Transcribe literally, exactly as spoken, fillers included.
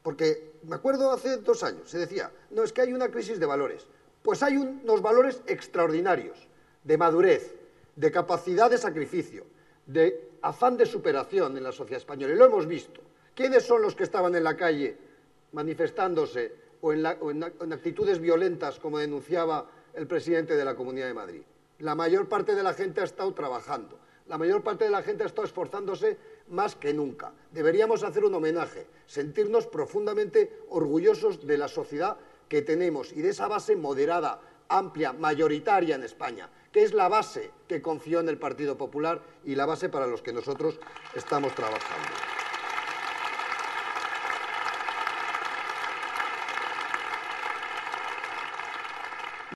Porque me acuerdo hace dos años, se decía, no, es que hay una crisis de valores. Pues hay un, unos valores extraordinarios, de madurez, de capacidad de sacrificio, de afán de superación en la sociedad española. Y lo hemos visto. ¿Quiénes son los que estaban en la calle manifestándose o en, la, o en, en actitudes violentas, como denunciaba el presidente de la Comunidad de Madrid? La mayor parte de la gente ha estado trabajando. La mayor parte de la gente ha estado esforzándose más que nunca. Deberíamos hacer un homenaje, sentirnos profundamente orgullosos de la sociedad que tenemos y de esa base moderada, amplia, mayoritaria en España, que es la base que confió en el Partido Popular y la base para los que nosotros estamos trabajando.